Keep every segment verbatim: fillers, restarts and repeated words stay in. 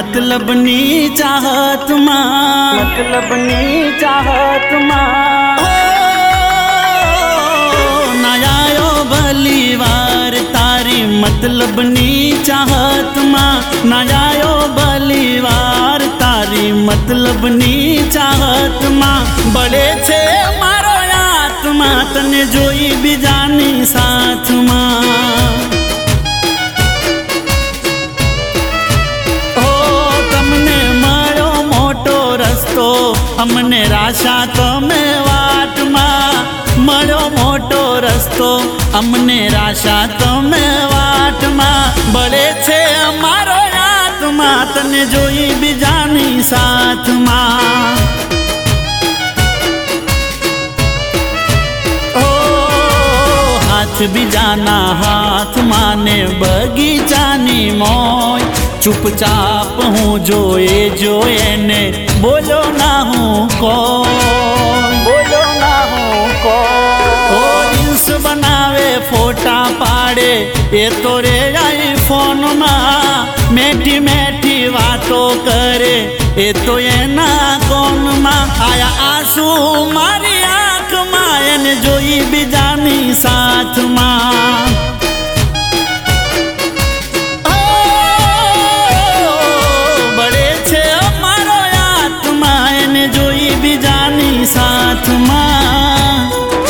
मतलबनी चाहत मां, मतलबनी चाहत मां। नयायो बलीवार तारी मतलबनी चाहत मां, नयायो बलीवार तारी मतलबनी चाहत मां। बड़े छे मारो आत्मा तने जोई बीजानी साथ मां। रस्तो अमने राशा तो में वाट मां, मरो मोटो रस्तो अमने राशा तो में वाट मां। बड़े छे अमारो आत्मा तने जोई बीजानी साथ मां। ओ हाथ बीजाना हाथ माने बगीचानी मोय। चुपचाप हूँ जोए जोए ने बोलो ना हूँ कौन, बोलो ना हूँ कौन। ओ रील्स बनावे फोटा पाड़े ये तो रे आई फोन मां। मेठी मेठी बातों करे ये तो ये ना कौन मां। आया आंसू मारी आँख मां एने जोई बीजानी साथ मां। साथ मां।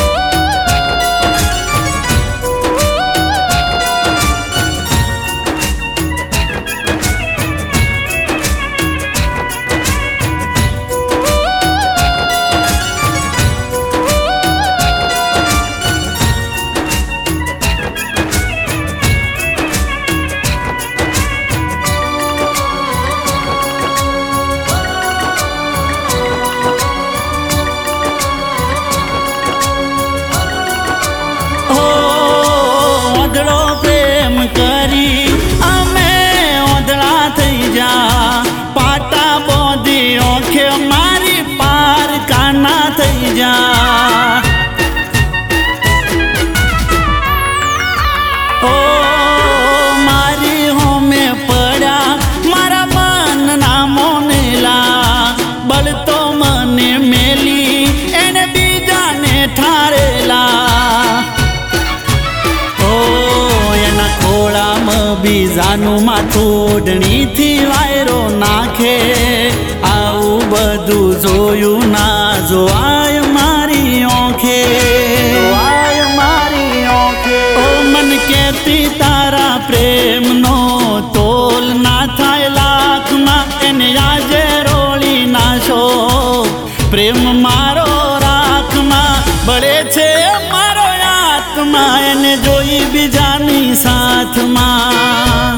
ओ मारी हो में पड़ा मारा मन ना मोनेला। बल तो मने मेली एने बीजा ने ठारेला। ओ एना खोड़ा में बीजानु माथू ओढ़नी थी वायरो नाखे। आऊ बधु जोयू ना जोवाय मारी ओंखे, जोवाय मारी ओंखे। ओ मन केती तारा प्रेम नो तोल ना थाय लाख मां। एने आजे रोली नाशो प्रेम मारो राख मां। बड़े छे मारो आत्मा एने जोई बीजानी साथ मां।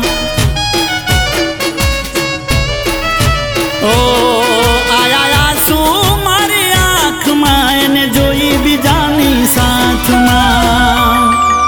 ओ आया आंसू मारी आँख मां एने जोई बीजानी साथ मां।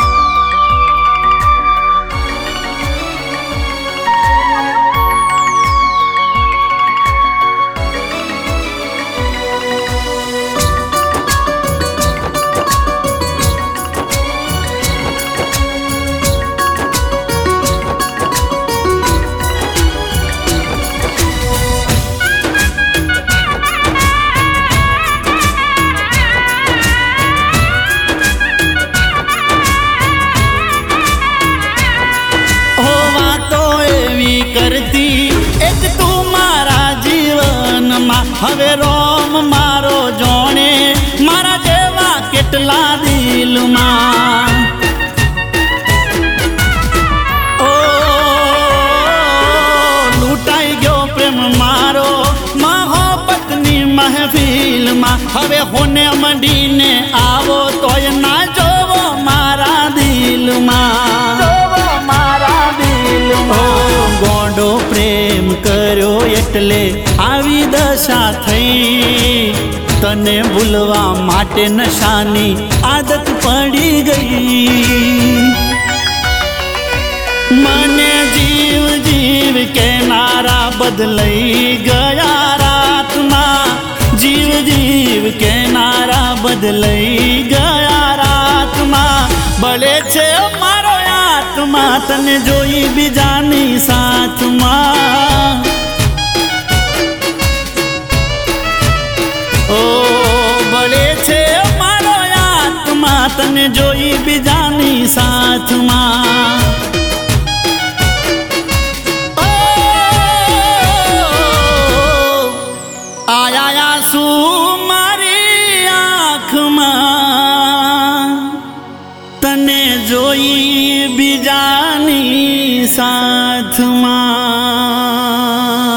करती एक तू मारा जीवन मां। हवे रोम मारो जोणे मारा जेवा केटला दिल मां। ओ लूटाई गयो प्रेम मारो मोहब्बतनी महफिल मां। हवे होने मंडीने आवो तोय ना जोवो मारा दिल मां, जोवो मारा दिल मां। गोंडो प्रेम कर्यो एटले आवी दशा थई। तने भूलवा माटे नशानी आदत पड़ी गई। मने जीव जीव के नारा बदलई गया रात मां। जीव जीव के नारा बदलई गया रात मां। बड़े छे मारो आत्मा तने जोई बीजानी साथ मां। બીજાની સાથમાં આયા શું મારી આંખમાં તને જોઈ બીજાની સાથમાં